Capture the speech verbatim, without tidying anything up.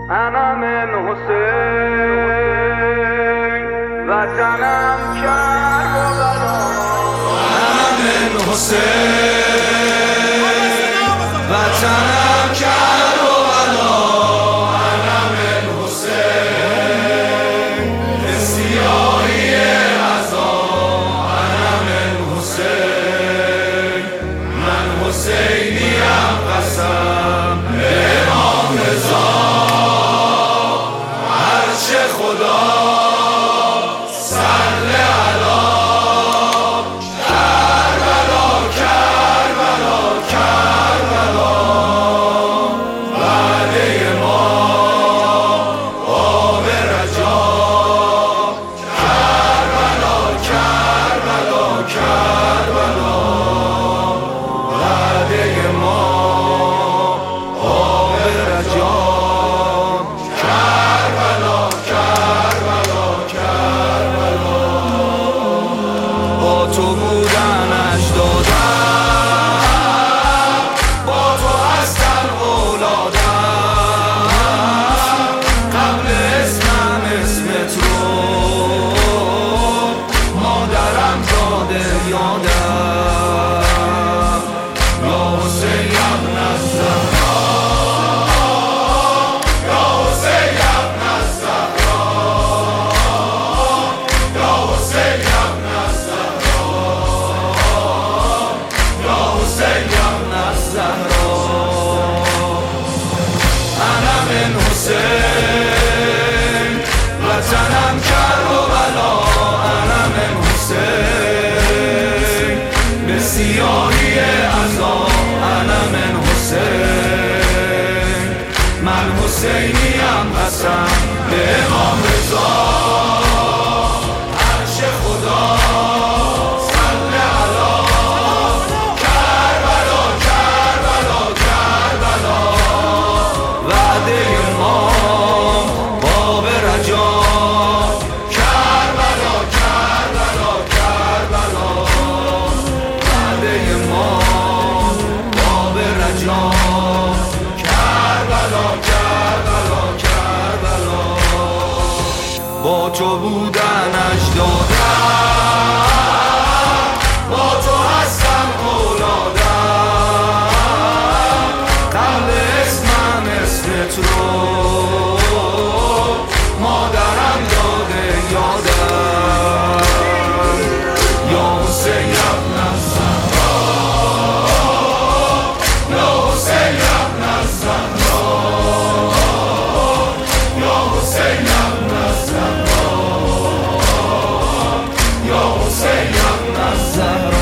انا من حسین وطنم کربلا. انا من حسین وطنم کربلا. انا من حسین به سیاهی عزا. انا من حسین من حسینیم قسم به امام رضا. هرچه خدا صل علی کربلا کربلا کربلا. وعده ما آب رجا. کربلا کربلا کربلا. وعده ما آب رجا. کربلا کربلا کربلا. با تو بودنش دادم، با تو هستم اولادم. قبل اسمم اسمت رو مادرم داده یادم. یا حسین ابن الزهرا. یا حسین ابن الزهرا. یا حسین ابن الزهرا. یا حسین ابن الزهرا. انا من حسین وطنم کربلا. انا من حسین به سیاهی عزا. انا من حسین من حسینیم قسم به امام رضا. عرش خدا صل علی کربلا کربلا کربلا. وعده ما باب رجا. کربلا کربلا کربلا. وعده ما باب رجا. کربلا کربلا کربلا. با تو بودنش دادم، با تو هستم اولادم. قبل اسمم اسمت رو مادرم داده یادم. یا حسین ابن الزهرا. یا حسین ابن الزهرا. یا حسین ابن الزهرا. یا حسین ابن الزهرا.